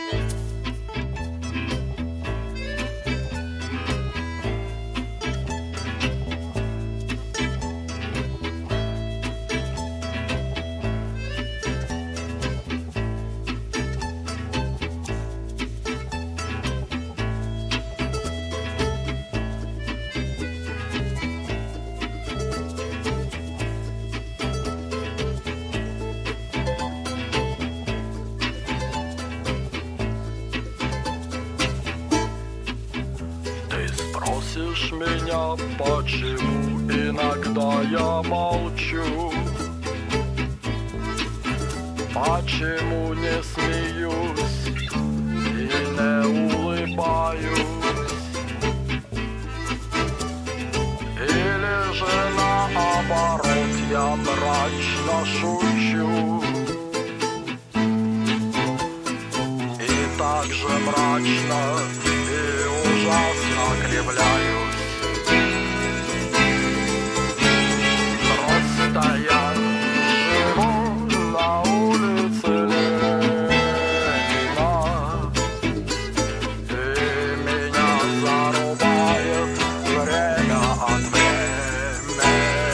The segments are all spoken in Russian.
Спросишь меня, почему иногда я молчу, почему не смеюсь и не улыбаюсь, или же наоборот я мрачно шучу и также мрачно ужасно кривляюсь. Просто я живу на улице Ленина, и меня зарубает время от времени.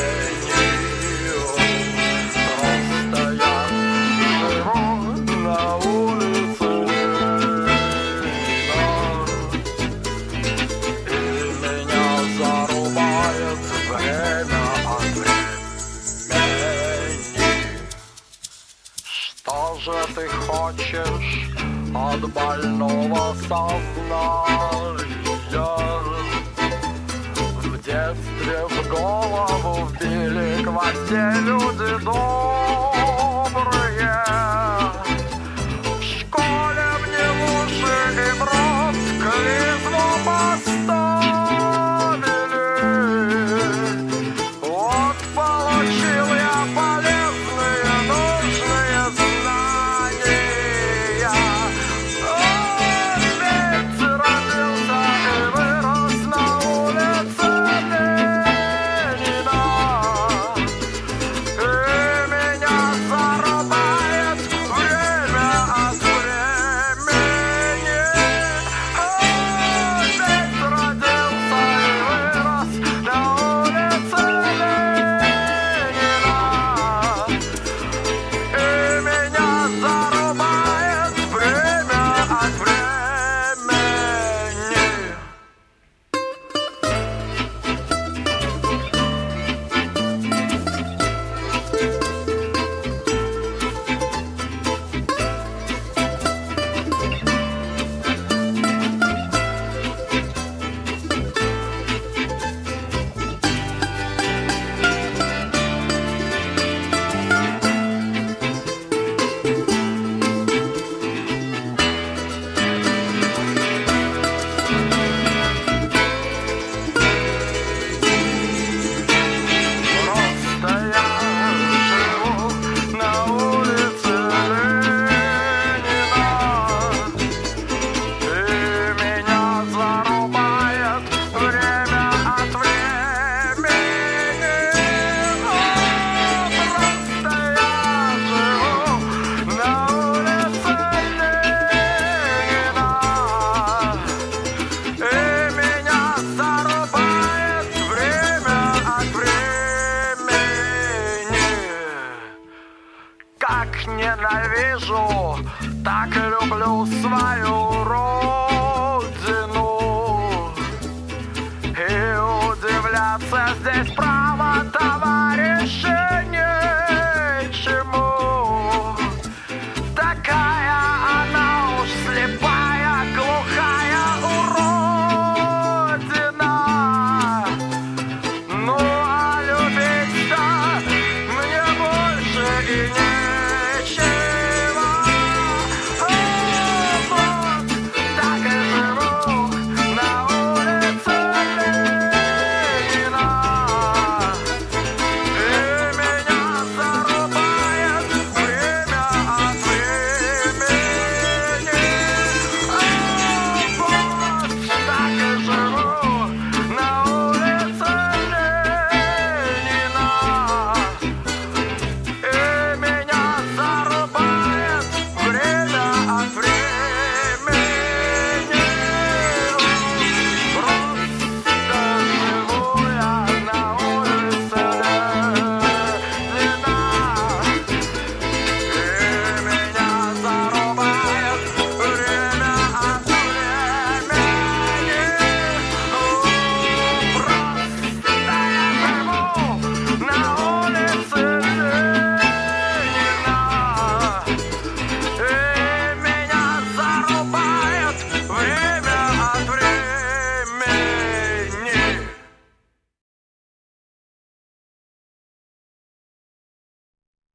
Просто я живу на улице Что же ты хочешь от больного сознания? В детстве в голову вбили гвозди люди добрые. В школе мне в уши и в рот клизму поставили. Вот получил я полезные, нужные знания. Ведь родился и вырос на улице Ленина, и меня зарубает время от времени. Ведь родился и вырос на улице Ленина, и меня зарубает время от времени. Просто я живу на улице Ленина, и меня зарубает время от времени. Просто я живу на улице Ленина, и меня зарубает время от времени. Как ненавижу, так люблю свою родину.